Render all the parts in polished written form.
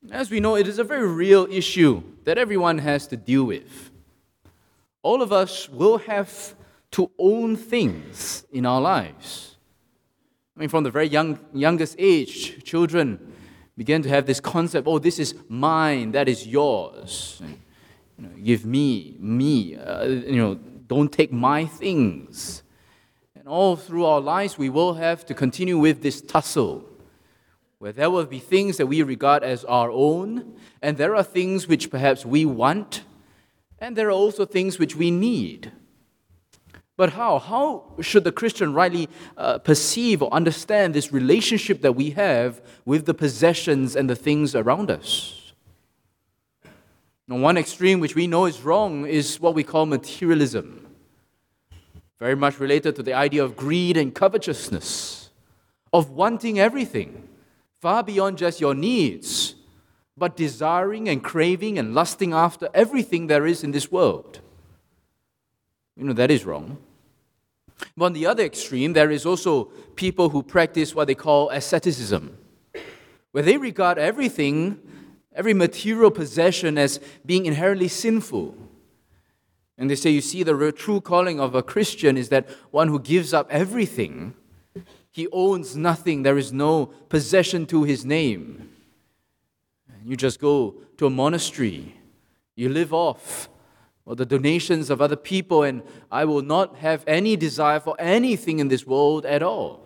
As we know, it is a very real issue that everyone has to deal with. All of us will have to own things in our lives. I mean, from the very youngest age, children begin to have this concept, oh, this is mine, that is yours. And, give me, don't take my things. And all through our lives, we will have to continue with this tussle, where there will be things that we regard as our own, and there are things which perhaps we want, and there are also things which we need. But how? How should the Christian rightly perceive or understand this relationship that we have with the possessions and the things around us? Now, one extreme which we know is wrong is what we call materialism, very much related to the idea of greed and covetousness, of wanting everything, far beyond just your needs, but desiring and craving and lusting after everything there is in this world. That is wrong. But on the other extreme, there is also people who practice what they call asceticism, where they regard everything, every material possession, as being inherently sinful. And they say, you see, the real true calling of a Christian is that one who gives up everything. He owns nothing. There is no possession to his name. You just go to a monastery. You live off the donations of other people, and I will not have any desire for anything in this world at all.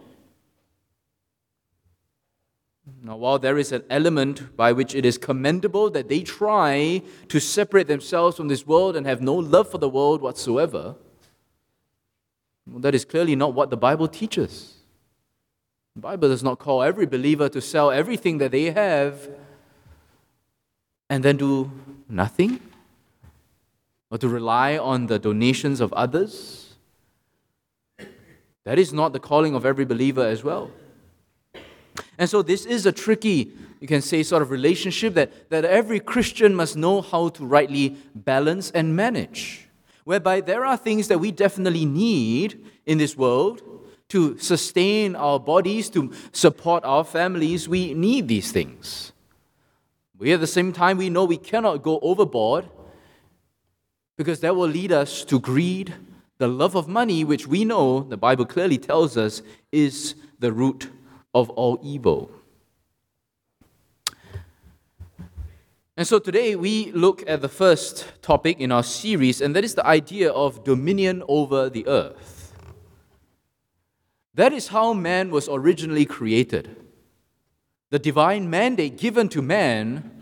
Now, while there is an element by which it is commendable that they try to separate themselves from this world and have no love for the world whatsoever, that is clearly not what the Bible teaches. The Bible does not call every believer to sell everything that they have and then do nothing, or to rely on the donations of others. That is not the calling of every believer as well. And so this is a tricky, you can say, sort of relationship that every Christian must know how to rightly balance and manage, whereby there are things that we definitely need in this world to sustain our bodies, to support our families. We need these things. But at the same time, we know we cannot go overboard, because that will lead us to greed, the love of money, which we know, the Bible clearly tells us, is the root of all evil. And so today we look at the first topic in our series, and that is the idea of dominion over the earth. That is how man was originally created. The divine mandate given to man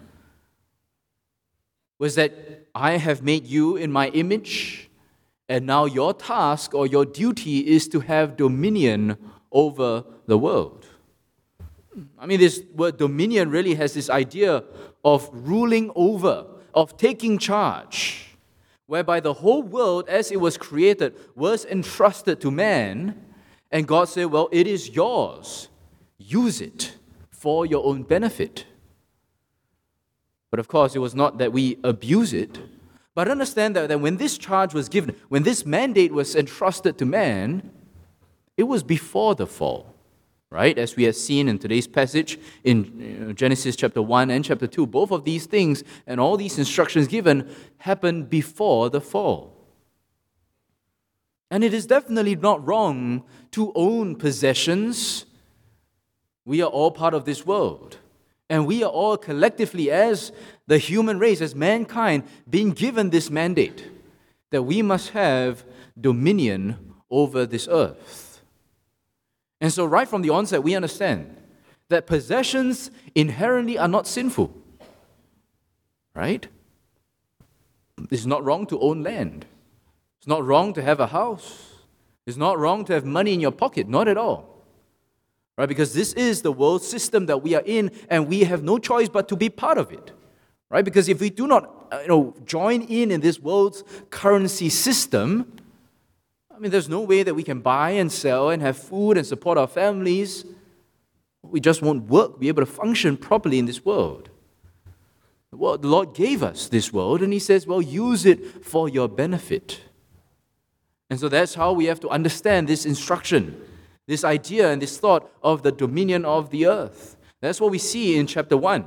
was that I have made you in my image, and now your task or your duty is to have dominion over the world. I mean, this word dominion really has this idea of ruling over, of taking charge, whereby the whole world as it was created was entrusted to man, and God said, well, it is yours. Use it for your own benefit. But of course, it was not that we abuse it, but understand that when this charge was given, when this mandate was entrusted to man, it was before the fall, right? As we have seen in today's passage in Genesis chapter 1 and chapter 2, both of these things and all these instructions given happened before the fall. And it is definitely not wrong to own possessions. We are all part of this world. And we are all collectively, as the human race, as mankind, being given this mandate that we must have dominion over this earth. And so right from the onset, we understand that possessions inherently are not sinful. Right? It's not wrong to own land. It's not wrong to have a house. It's not wrong to have money in your pocket. Not at all. Right? Because this is the world system that we are in, and we have no choice but to be part of it. Right? Because if we do not join in this world's currency system, I mean, there's no way that we can buy and sell and have food and support our families. We just won't be able to function properly in this world. Well, the Lord gave us this world, and He says, well, use it for your benefit. And so that's how we have to understand this instruction, this idea and this thought of the dominion of the earth. That's what we see in chapter 1.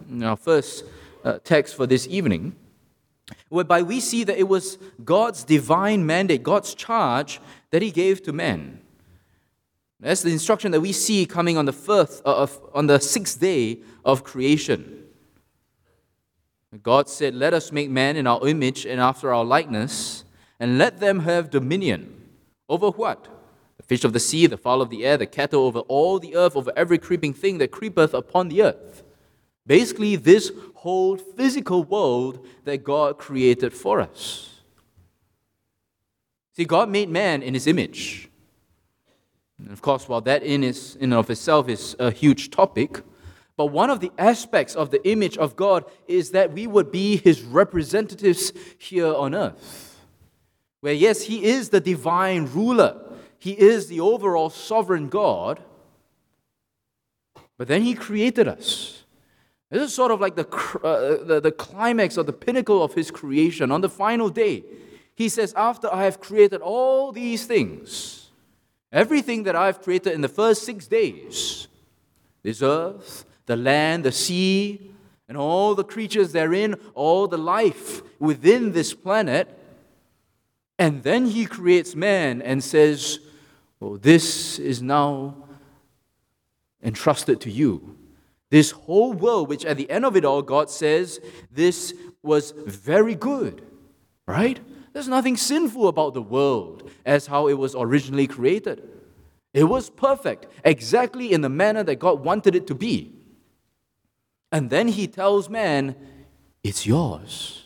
in our first text for this evening, whereby we see that it was God's divine mandate, God's charge that He gave to man. That's the instruction that we see coming on the sixth day of creation. God said, "Let us make man in our image and after our likeness, and let them have dominion." Over what? The fish of the sea, the fowl of the air, the cattle, over all the earth, over every creeping thing that creepeth upon the earth. Basically, this whole physical world that God created for us. See, God made man in His image. And of course, while that in and of itself is a huge topic, but one of the aspects of the image of God is that we would be His representatives here on earth. Where yes, He is the divine ruler, He is the overall sovereign God, but then He created us. This is sort of like the climax or the pinnacle of His creation. On the final day, He says, after I have created all these things, everything that I've created in the first 6 days, this earth, the land, the sea, and all the creatures therein, all the life within this planet, and then He creates man and says, "Oh, this is now entrusted to you." This whole world, which at the end of it all, God says, this was very good, right? There's nothing sinful about the world as how it was originally created. It was perfect, exactly in the manner that God wanted it to be. And then He tells man, "It's yours."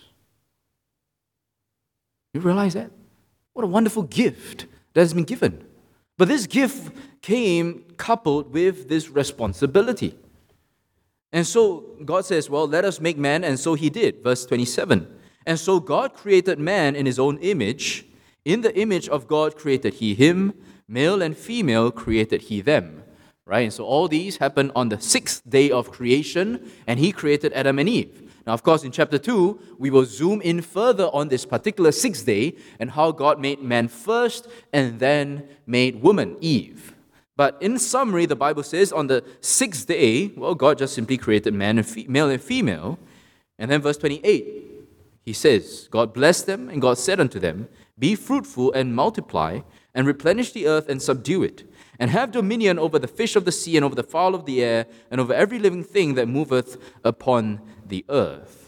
You realize that? What a wonderful gift that has been given. But this gift came coupled with this responsibility. And so God says, well, let us make man, and so He did. Verse 27. And so God created man in His own image. In the image of God created He him, male and female created He them. Right? And so all these happened on the sixth day of creation, and He created Adam and Eve. Now, of course, in chapter 2, we will zoom in further on this particular sixth day and how God made man first and then made woman, Eve. But in summary, the Bible says on the sixth day, well, God just simply created male and female. And then verse 28, He says, God blessed them, and God said unto them, "Be fruitful and multiply, and replenish the earth and subdue it, and have dominion over the fish of the sea, and over the fowl of the air, and over every living thing that moveth upon the earth."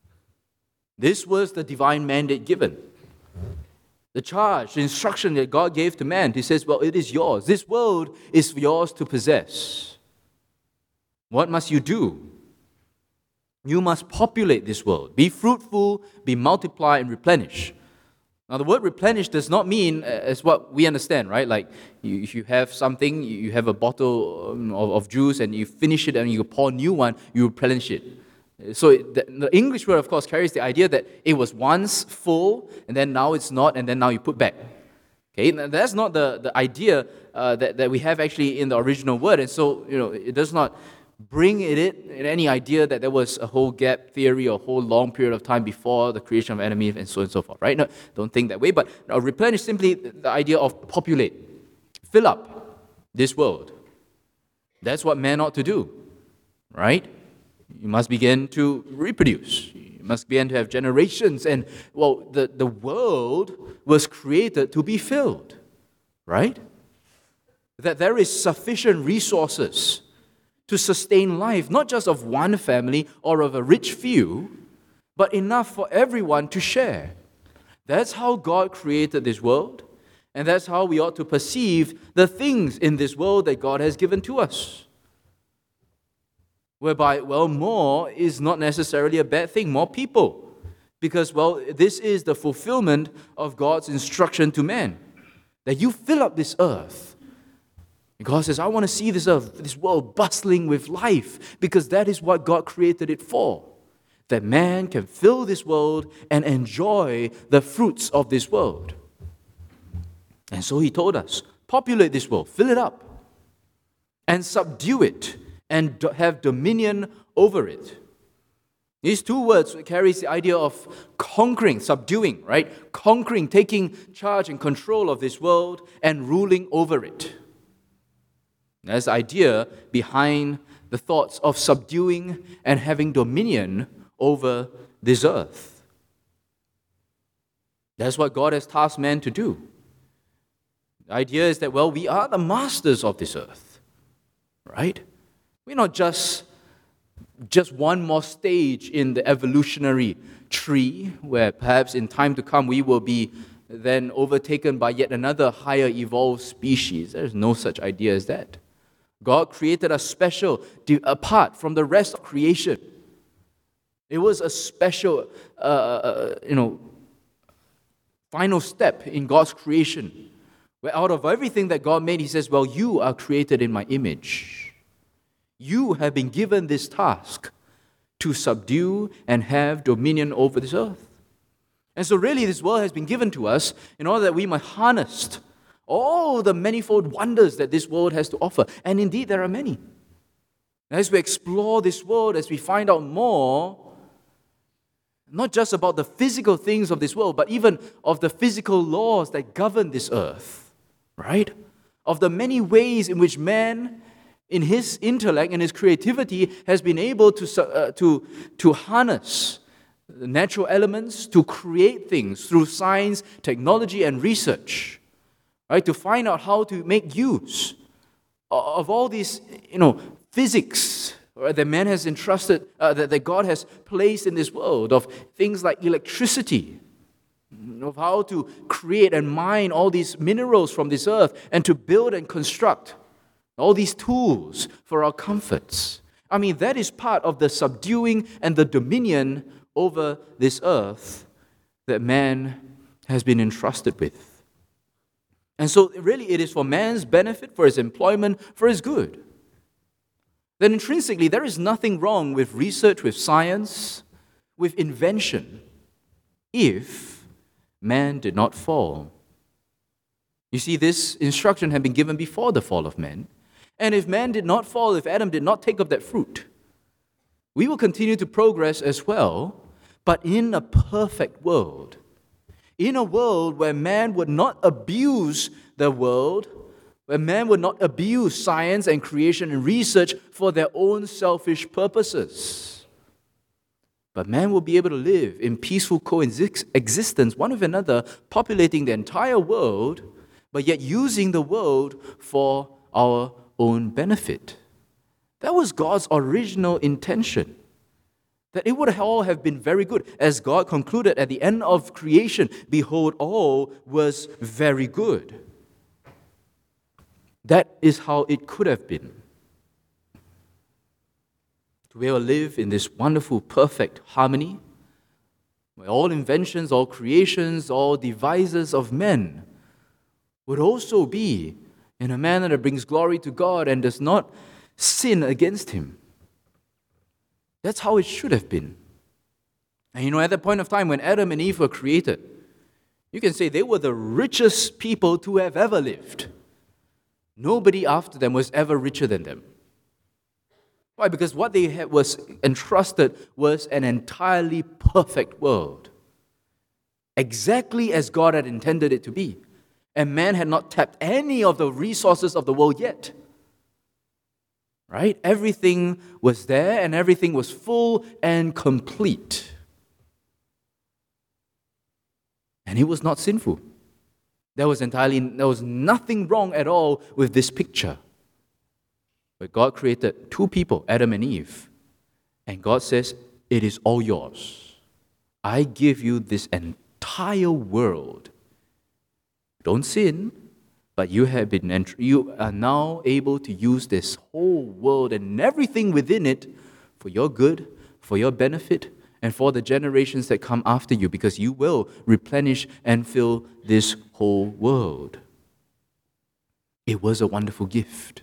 This was the divine mandate given. The charge, the instruction that God gave to man. He says, well, it is yours. This world is yours to possess. What must you do? You must populate this world. Be fruitful, be multiply, and replenish. Now, the word replenish does not mean as what we understand, right? Like, if you have something, you have a bottle of juice, and you finish it, and you pour a new one, you replenish it. So the English word, of course, carries the idea that it was once full, and then now it's not, and then now you put back. Okay, now, that's not the idea that we have actually in the original word, and so it does not bring in any idea that there was a whole gap theory or a whole long period of time before the creation of Adam and Eve, and so on and so forth. Right? No, don't think that way. But replenish simply the idea of populate, fill up this world. That's what man ought to do, right? You must begin to reproduce. You must begin to have generations. And, well, the world was created to be filled, right? That there is sufficient resources to sustain life, not just of one family or of a rich few, but enough for everyone to share. That's how God created this world, and that's how we ought to perceive the things in this world that God has given to us. Whereby, well, more is not necessarily a bad thing, more people. Because, well, this is the fulfillment of God's instruction to man. That you fill up this earth. And God says, I want to see this earth, this world bustling with life. Because that is what God created it for. That man can fill this world and enjoy the fruits of this world. And so He told us, populate this world, fill it up, and subdue it, and have dominion over it. These two words carries the idea of conquering, subduing, right? Conquering, taking charge and control of this world and ruling over it. That's the idea behind the thoughts of subduing and having dominion over this earth. That's what God has tasked man to do. The idea is that, well, we are the masters of this earth, right? We're not just one more stage in the evolutionary tree where perhaps in time to come we will be then overtaken by yet another higher evolved species. There's no such idea as that. God created us special, apart from the rest of creation. It was a special, final step in God's creation, where out of everything that God made, He says, well, you are created in my image. You have been given this task to subdue and have dominion over this earth. And so really this world has been given to us in order that we might harness all the manifold wonders that this world has to offer. And indeed there are many. As we explore this world, as we find out more, not just about the physical things of this world, but even of the physical laws that govern this earth, right? Of the many ways in which man, in his intellect and his creativity, has been able to harness the natural elements to create things through science, technology, and research, right? To find out how to make use of all these, physics that man has entrusted, that God has placed in this world, of things like electricity, of how to create and mine all these minerals from this earth, and to build and construct all these tools for our comforts. I mean, that is part of the subduing and the dominion over this earth that man has been entrusted with. And so really it is for man's benefit, for his employment, for his good. Then intrinsically there is nothing wrong with research, with science, with invention, if man did not fall. You see, this instruction had been given before the fall of man. And if man did not fall, if Adam did not take of that fruit, we will continue to progress as well, but in a perfect world. In a world where man would not abuse the world, where man would not abuse science and creation and research for their own selfish purposes. But man will be able to live in peaceful coexistence, one with another, populating the entire world, but yet using the world for our own benefit. That was God's original intention. That it would all have been very good. As God concluded at the end of creation, behold, all was very good. That is how it could have been. To be able to live in this wonderful, perfect harmony, where all inventions, all creations, all devices of men would also be in a manner that brings glory to God and does not sin against Him. That's how it should have been. And at that point of time when Adam and Eve were created, you can say they were the richest people to have ever lived. Nobody after them was ever richer than them. Why? Because what they had was entrusted was an entirely perfect world. Exactly as God had intended it to be. And man had not tapped any of the resources of the world yet. Right? Everything was there and everything was full and complete. And it was not sinful. There was nothing wrong at all with this picture. But God created two people, Adam and Eve. And God says, it is all yours. I give you this entire world. Don't sin. But you are now able to use this whole world and everything within it for your good, for your benefit, and for the generations that come after you, because you will replenish and fill this whole world. It was a wonderful gift.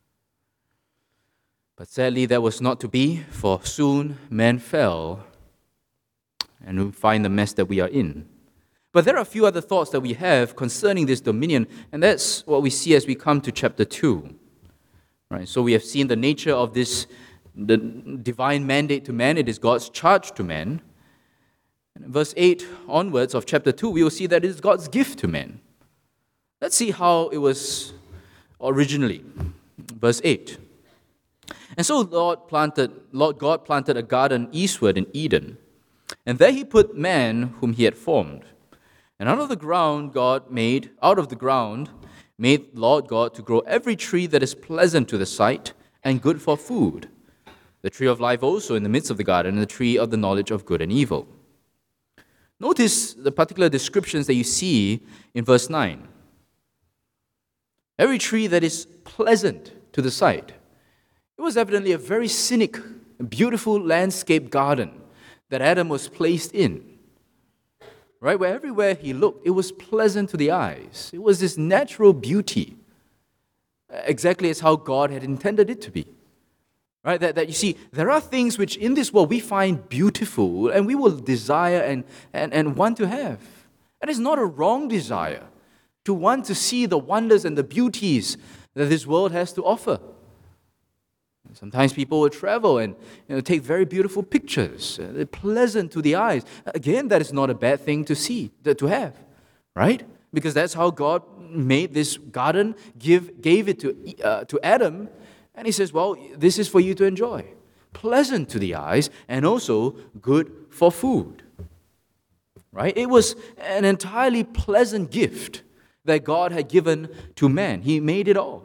But sadly, that was not to be, for soon man fell, and we find the mess that we are in. But there are a few other thoughts that we have concerning this dominion, and that's what we see as we come to chapter 2. Right? So we have seen the nature of this, the divine mandate to man. It is God's charge to man. And in verse 8 onwards of chapter 2, we will see that it is God's gift to man. Let's see how it was originally. Verse 8. And so Lord God planted a garden eastward in Eden, and there he put man whom he had formed. And out of the ground made Lord God to grow every tree that is pleasant to the sight and good for food, the tree of life also in the midst of the garden, and the tree of the knowledge of good and evil. Notice the particular descriptions that you see in verse 9. Every tree that is pleasant to the sight. It was evidently a very scenic, beautiful landscape garden that Adam was placed in. Right? Where everywhere he looked, it was pleasant to the eyes. It was this natural beauty, exactly as how God had intended it to be. Right? That you see, there are things which in this world we find beautiful and we will desire and want to have. And it's not a wrong desire to want to see the wonders and the beauties that this world has to offer. Sometimes people will travel and take very beautiful pictures. They're pleasant to the eyes. Again, that is not a bad thing to see, to have, right? Because that's how God made this garden, gave it to Adam, and he says, well, this is for you to enjoy. Pleasant to the eyes and also good for food, right? It was an entirely pleasant gift that God had given to man. He made it all.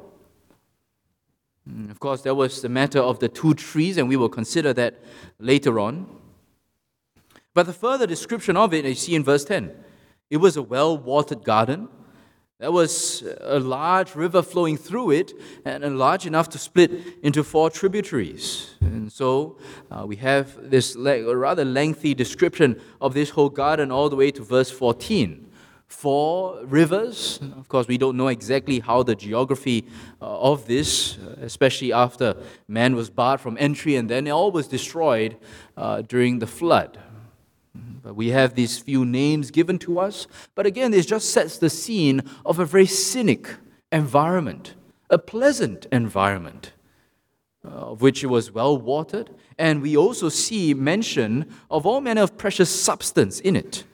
Of course, there was the matter of the two trees, and we will consider that later on. But the further description of it, you see in verse 10, it was a well-watered garden. There was a large river flowing through it, and large enough to split into 4 tributaries. And so we have this rather lengthy description of this whole garden all the way to verse 14. 4 rivers. Of course, we don't know exactly how the geography of this, especially after man was barred from entry and then it all was destroyed during the flood. But we have these few names given to us. But again, this just sets the scene of a very scenic environment, a pleasant environment, of which it was well watered. And we also see mention of all manner of precious substance in it.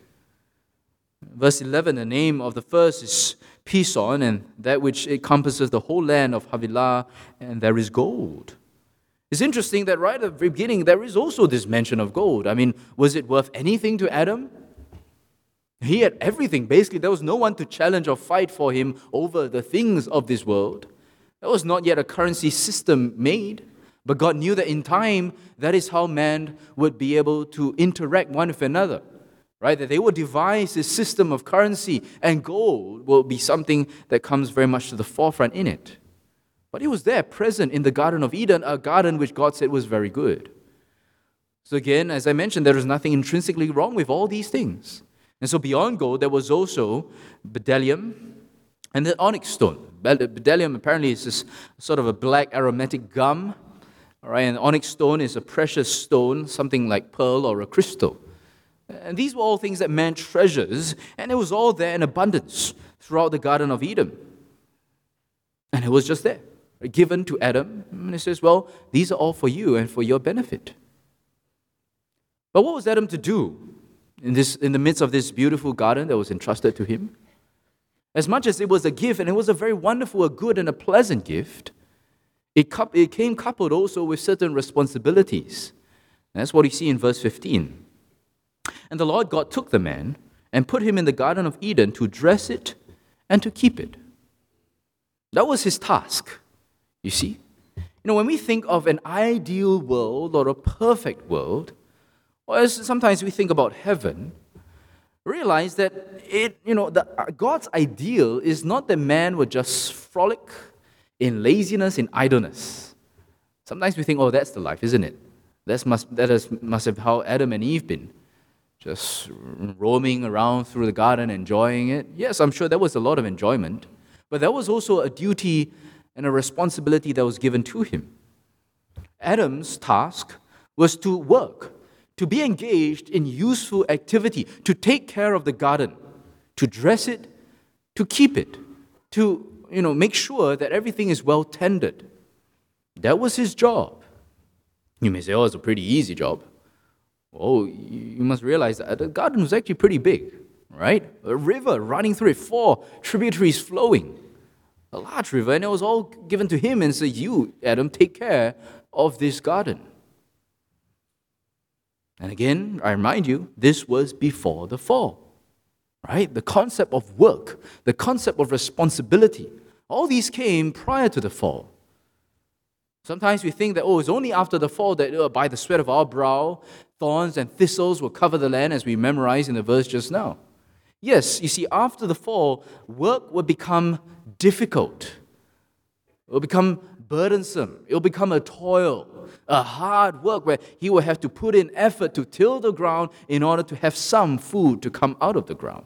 Verse 11, the name of the first is Pison, and that which encompasses the whole land of Havilah, and there is gold. It's interesting that right at the very beginning, there is also this mention of gold. I mean, was it worth anything to Adam? He had everything. Basically, there was no one to challenge or fight for him over the things of this world. There was not yet a currency system made, but God knew that in time, that is how man would be able to interact one with another. Right, that they will devise this system of currency, and gold will be something that comes very much to the forefront in it. But it was there, present in the Garden of Eden, a garden which God said was very good. So again, as I mentioned, there is nothing intrinsically wrong with all these things. And so beyond gold, there was also bdellium and the onyx stone. Bdellium apparently is this sort of a black aromatic gum. All right, and onyx stone is a precious stone, something like pearl or a crystal. And these were all things that man treasures, and it was all there in abundance throughout the Garden of Eden. And it was just there, given to Adam. And he says, well, these are all for you and for your benefit. But what was Adam to do in the midst of this beautiful garden that was entrusted to him? As much as it was a gift, and it was a very wonderful, a good, and a pleasant gift, it came coupled also with certain responsibilities. And that's what you see in verse 15. And the Lord God took the man and put him in the Garden of Eden to dress it and to keep it. That was his task, you see. When we think of an ideal world or a perfect world, or as sometimes we think about heaven, realize that God's ideal is not that man would just frolic in laziness, in idleness. Sometimes we think, that's the life, isn't it? That must have how Adam and Eve been. Just roaming around through the garden, enjoying it. Yes, I'm sure there was a lot of enjoyment, but there was also a duty and a responsibility that was given to him. Adam's task was to work, to be engaged in useful activity, to take care of the garden, to dress it, to keep it, to make sure that everything is well tended. That was his job. You may say, it's a pretty easy job. Oh, you must realize that the garden was actually pretty big, right? A river running through it, 4 tributaries flowing. A large river, and it was all given to him and said, you, Adam, take care of this garden. And again, I remind you, this was before the fall. Right? The concept of work, the concept of responsibility, all these came prior to the fall. Sometimes we think that, it's only after the fall that by the sweat of our brow, thorns and thistles will cover the land, as we memorized in the verse just now. Yes, you see, after the fall, work will become difficult. It will become burdensome. It will become a toil, a hard work where he will have to put in effort to till the ground in order to have some food to come out of the ground.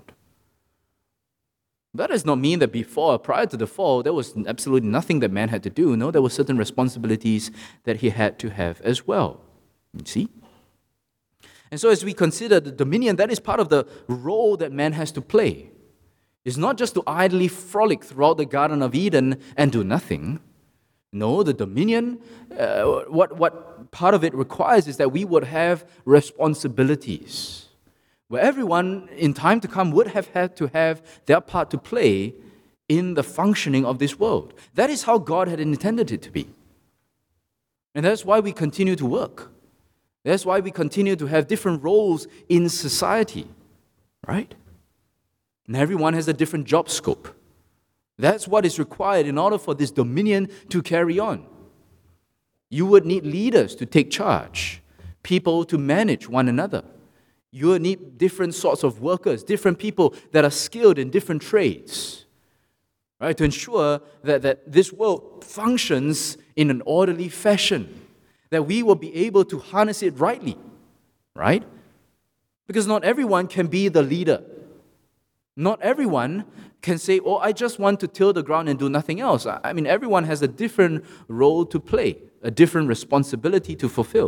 That does not mean that prior to the fall, there was absolutely nothing that man had to do. No, there were certain responsibilities that he had to have as well. You see? And so as we consider the dominion, that is part of the role that man has to play. It's not just to idly frolic throughout the Garden of Eden and do nothing. No, the dominion, what part of it requires is that we would have responsibilities, where everyone in time to come would have had to have their part to play in the functioning of this world. That is how God had intended it to be. And that's why we continue to work. That's why we continue to have different roles in society, right? And everyone has a different job scope. That's what is required in order for this dominion to carry on. You would need leaders to take charge, people to manage one another. You would need different sorts of workers, different people that are skilled in different trades, right? To ensure that this world functions in an orderly fashion, that we will be able to harness it rightly, right? Because not everyone can be the leader. Not everyone can say, I just want to till the ground and do nothing else. I mean, everyone has a different role to play, a different responsibility to fulfill.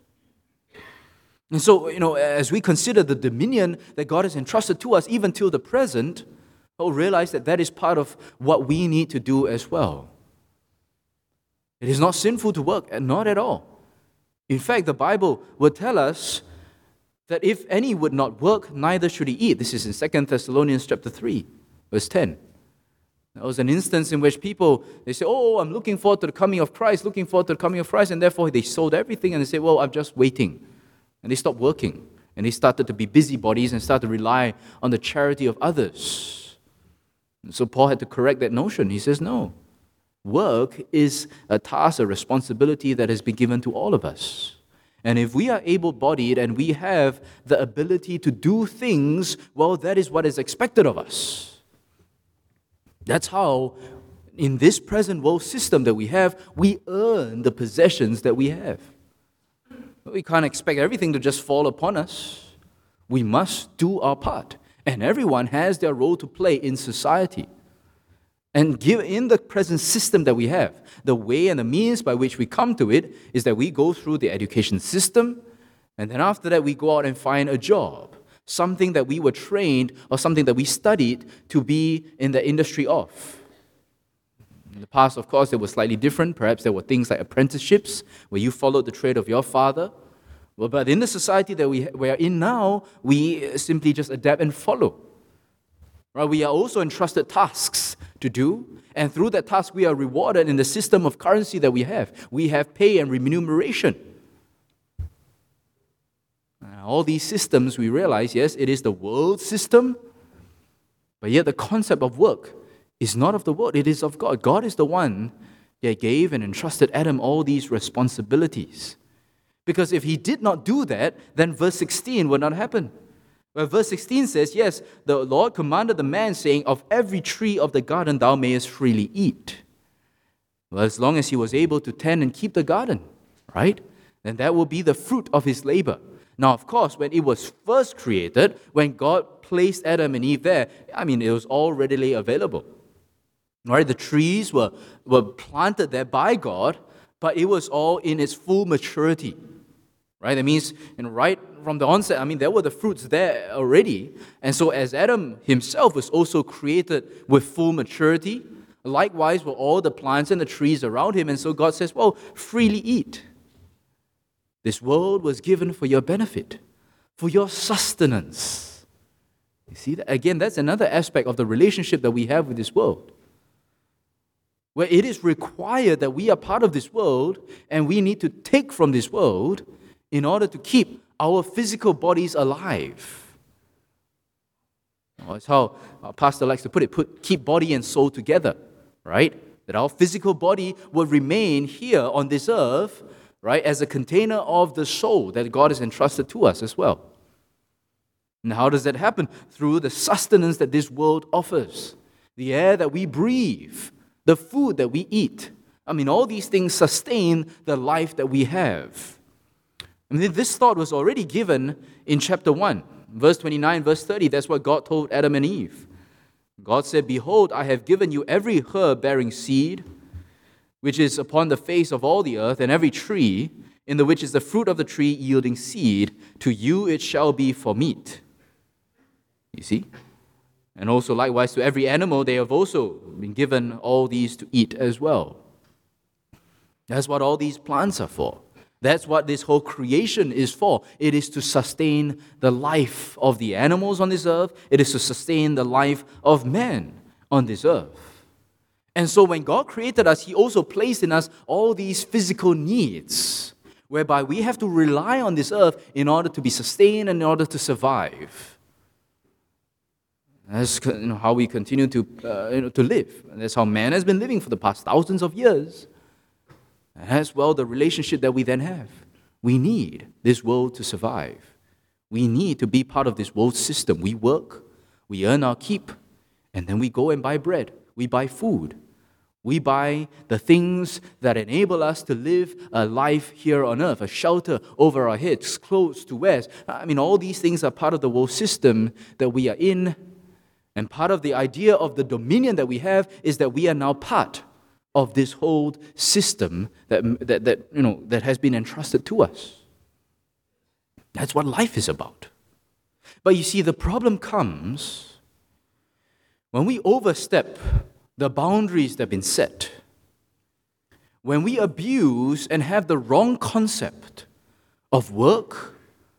And so, as we consider the dominion that God has entrusted to us, even till the present, we'll realize that is part of what we need to do as well. It is not sinful to work, not at all. In fact, the Bible will tell us that if any would not work, neither should he eat. This is in 2 Thessalonians chapter 3, verse 10. There was an instance in which people, they say, I'm looking forward to the coming of Christ, and therefore they sold everything, and they say, I'm just waiting. And they stopped working, and they started to be busybodies and started to rely on the charity of others. And so Paul had to correct that notion. He says, no. Work is a task, a responsibility that has been given to all of us. And if we are able-bodied and we have the ability to do things, that is what is expected of us. That's how, in this present world system that we have, we earn the possessions that we have. We can't expect everything to just fall upon us. We must do our part. And everyone has their role to play in society. And in the present system that we have, the way and the means by which we come to it is that we go through the education system, and then after that we go out and find a job, something that we were trained or something that we studied to be in the industry of. In the past, of course, it was slightly different. Perhaps there were things like apprenticeships, where you followed the trade of your father. But in the society that we are in now, we simply just adapt and follow. Right? We are also entrusted tasks to do, and through that task we are rewarded in the system of currency that we have. We have pay and remuneration. All these systems, we realize, yes, it is the world system, but yet the concept of work is not of the world, it is of God. God is the one that gave and entrusted Adam all these responsibilities. Because if he did not do that, then verse 16 would not happen. Well, verse 16 says, yes, the Lord commanded the man, saying, of every tree of the garden thou mayest freely eat. Well, as long as he was able to tend and keep the garden, right? Then that will be the fruit of his labor. Now, of course, when it was first created, when God placed Adam and Eve there, it was all readily available. Right? The trees were planted there by God, but it was all in its full maturity. Right? That means, right from the onset, there were the fruits there already. And so as Adam himself was also created with full maturity, likewise were all the plants and the trees around him. And so God says, freely eat. This world was given for your benefit, for your sustenance. You see that? Again, that's another aspect of the relationship that we have with this world. where it is required that we are part of this world and we need to take from this world in order to keep our physical bodies alive. That's how our pastor likes to put it, keep body and soul together, right? That our physical body will remain here on this earth, right, as a container of the soul that God has entrusted to us as well. And how does that happen? Through the sustenance that this world offers, the air that we breathe, the food that we eat. All these things sustain the life that we have. This thought was already given in chapter 1, verse 29, verse 30. That's what God told Adam and Eve. God said, "Behold, I have given you every herb bearing seed, which is upon the face of all the earth, and every tree, in the which is the fruit of the tree yielding seed. To you it shall be for meat." You see? And also likewise to every animal, they have also been given all these to eat as well. That's what all these plants are for. That's what this whole creation is for. It is to sustain the life of the animals on this earth. It is to sustain the life of man on this earth. And so when God created us, He also placed in us all these physical needs, whereby we have to rely on this earth in order to be sustained and in order to survive. That's how we continue to live. And that's how man has been living for the past thousands of years. And as well, the relationship that we then have. We need this world to survive. We need to be part of this world system. We work, we earn our keep, and then we go and buy bread. We buy food. We buy the things that enable us to live a life here on earth, a shelter over our heads, clothes to wear. All these things are part of the world system that we are in. And part of the idea of the dominion that we have is that we are now part of this whole system that has been entrusted to us. That's what life is about. But you see, the problem comes when we overstep the boundaries that have been set, when we abuse and have the wrong concept of work,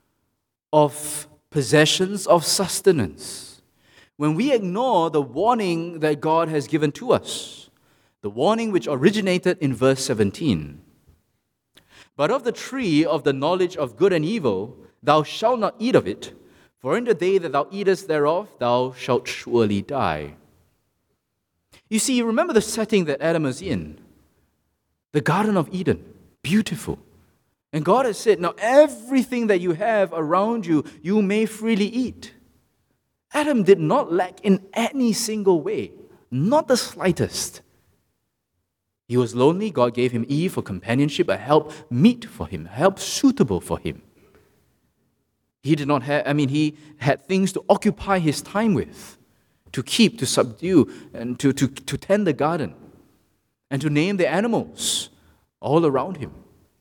of possessions, of sustenance, when we ignore the warning that God has given to us, the warning which originated in verse 17. "But of the tree of the knowledge of good and evil, thou shalt not eat of it, for in the day that thou eatest thereof, thou shalt surely die." You see, you remember the setting that Adam was in. The Garden of Eden. Beautiful. And God has said, now everything that you have around you, you may freely eat. Adam did not lack in any single way. Not the slightest. He was lonely. God gave him Eve for companionship, a help meet for him, a help suitable for him. He did not have, he had things to occupy his time with, to keep, to subdue, and to tend the garden, and to name the animals all around him.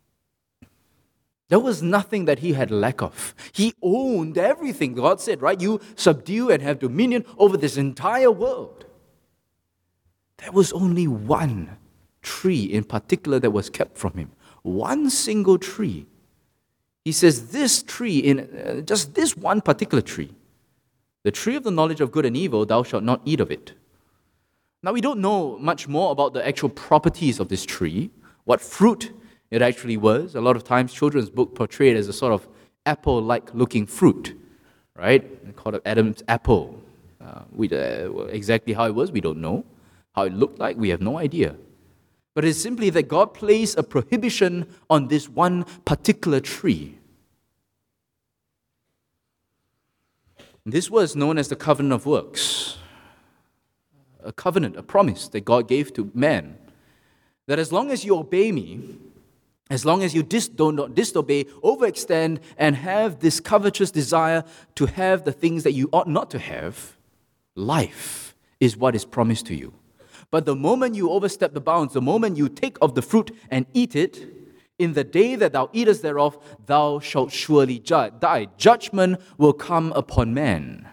There was nothing that he had lack of. He owned everything. God said, right? You subdue and have dominion over this entire world. There was only one tree in particular that was kept from him. One single tree. He says this tree, just this one particular tree, the tree of the knowledge of good and evil, thou shalt not eat of it. Now we don't know much more about the actual properties of this tree, what fruit it actually was. A lot of times children's book portray it as a sort of apple-like looking fruit, right? They call it Adam's apple. Exactly how it was, we don't know. How it looked like, we have no idea. But it's simply that God placed a prohibition on this one particular tree. This was known as the covenant of works. A covenant, a promise that God gave to man. That as long as you obey me, as long as you do not disobey, overextend, and have this covetous desire to have the things that you ought not to have, life is what is promised to you. But the moment you overstep the bounds, the moment you take of the fruit and eat it, in the day that thou eatest thereof, thou shalt surely die. Judgment will come upon man.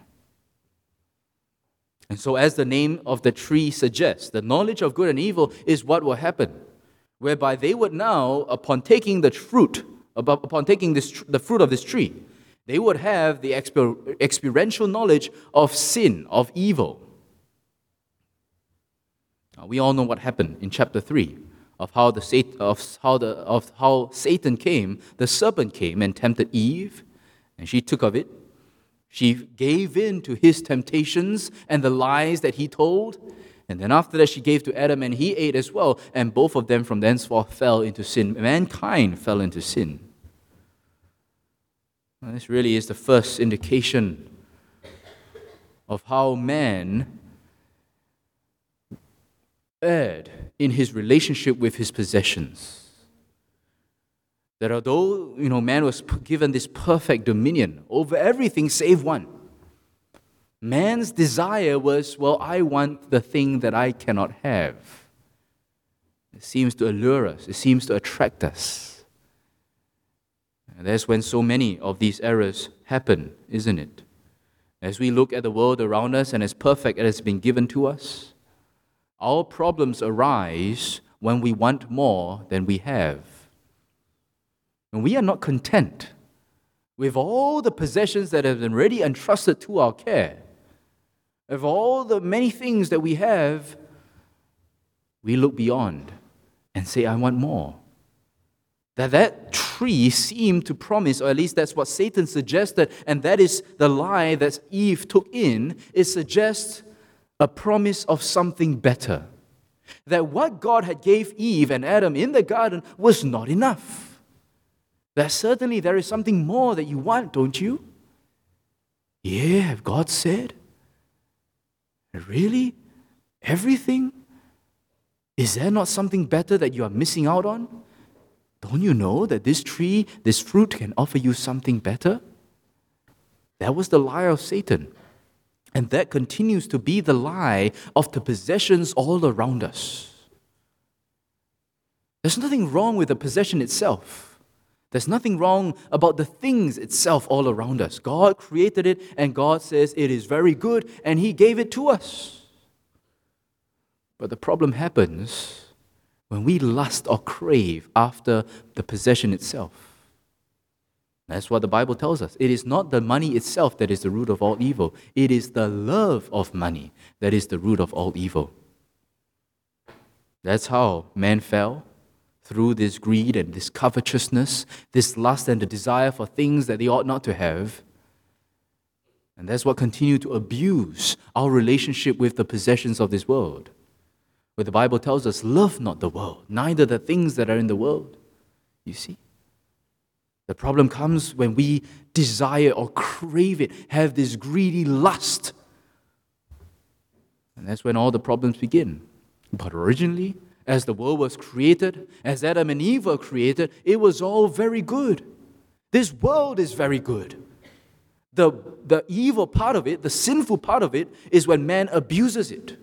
And so as the name of the tree suggests, the knowledge of good and evil is what will happen, whereby they would now, upon taking the fruit of this tree, they would have the experiential knowledge of sin, of evil. We all know what happened in chapter 3 of how Satan came, the serpent came and tempted Eve, and she took of it. She gave in to his temptations and the lies that he told. And then after that, she gave to Adam, and he ate as well. And both of them from thenceforth fell into sin. Mankind fell into sin. Now, this really is the first indication of how man erred in his relationship with his possessions. That although, man was given this perfect dominion over everything save one, man's desire was, I want the thing that I cannot have. It seems to allure us. It seems to attract us. And that's when so many of these errors happen, isn't it? As we look at the world around us and as perfect as it's been given to us, our problems arise when we want more than we have. And we are not content with all the possessions that have been already entrusted to our care. Of all the many things that we have, we look beyond and say, I want more. That tree seemed to promise, or at least that's what Satan suggested, and that is the lie that Eve took in. It suggests a promise of something better. That what God had gave Eve and Adam in the garden was not enough. That certainly there is something more that you want, don't you? Yeah, have God said? Really? Everything? Is there not something better that you are missing out on? Don't you know that this tree, this fruit can offer you something better? That was the lie of Satan. And that continues to be the lie of the possessions all around us. There's nothing wrong with the possession itself. There's nothing wrong about the things itself all around us. God created it, and God says it is very good, and He gave it to us. But the problem happens when we lust or crave after the possession itself. That's what the Bible tells us. It is not the money itself that is the root of all evil. It is the love of money that is the root of all evil. That's how man fell, through this greed and this covetousness, this lust and the desire for things that they ought not to have. And that's what continued to abuse our relationship with the possessions of this world. Where the Bible tells us, love not the world, neither the things that are in the world. You see? The problem comes when we desire or crave it, have this greedy lust. And that's when all the problems begin. But originally, as the world was created, as Adam and Eve were created, it was all very good. This world is very good. The evil part of it, the sinful part of it, is when man abuses it.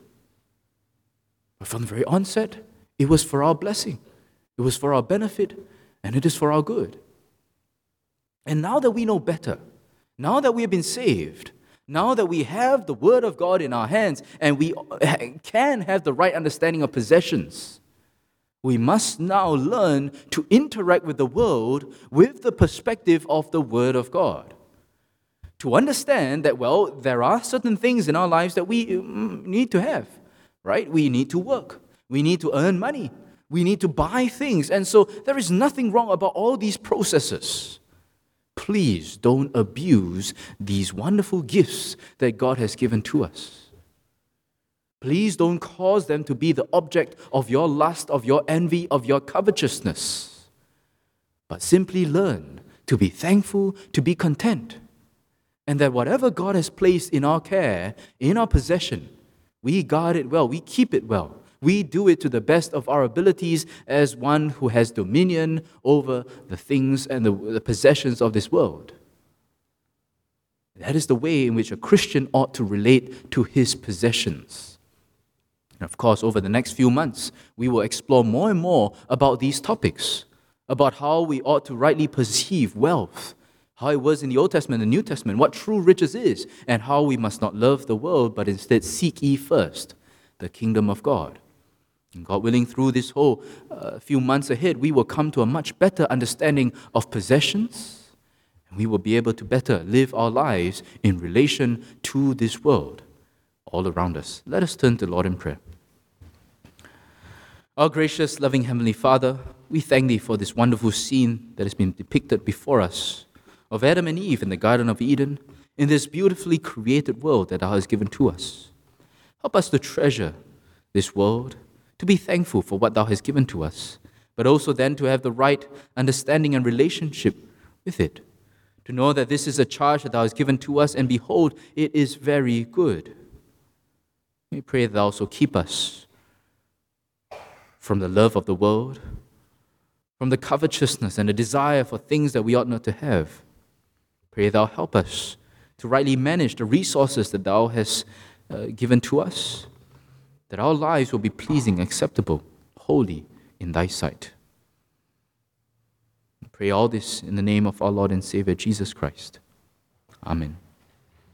But from the very onset, it was for our blessing. It was for our benefit, and it is for our good. And now that we know better, now that we have been saved, now that we have the Word of God in our hands and we can have the right understanding of possessions, we must now learn to interact with the world with the perspective of the Word of God. To understand that, there are certain things in our lives that we need to have, right? We need to work. We need to earn money. We need to buy things. And so there is nothing wrong about all these processes. Please don't abuse these wonderful gifts that God has given to us. Please don't cause them to be the object of your lust, of your envy, of your covetousness. But simply learn to be thankful, to be content. And that whatever God has placed in our care, in our possession, we guard it well, we keep it well. We do it to the best of our abilities as one who has dominion over the things and the possessions of this world. That is the way in which a Christian ought to relate to his possessions. And of course, over the next few months, we will explore more and more about these topics, about how we ought to rightly perceive wealth, how it was in the Old Testament and the New Testament, what true riches is, and how we must not love the world, but instead seek ye first the kingdom of God. And God willing, through this whole few months ahead, we will come to a much better understanding of possessions, and we will be able to better live our lives in relation to this world all around us. Let us turn to the Lord in prayer. Our gracious, loving Heavenly Father, we thank Thee for this wonderful scene that has been depicted before us of Adam and Eve in the Garden of Eden, in this beautifully created world that Thou hast given to us. Help us to treasure this world, to be thankful for what Thou hast given to us, but also then to have the right understanding and relationship with it, to know that this is a charge that Thou hast given to us, and behold, it is very good. We pray that Thou also keep us from the love of the world, from the covetousness and the desire for things that we ought not to have. Pray Thou help us to rightly manage the resources that Thou hast given to us, that our lives will be pleasing, acceptable, holy in Thy sight. I pray all this in the name of our Lord and Savior, Jesus Christ. Amen.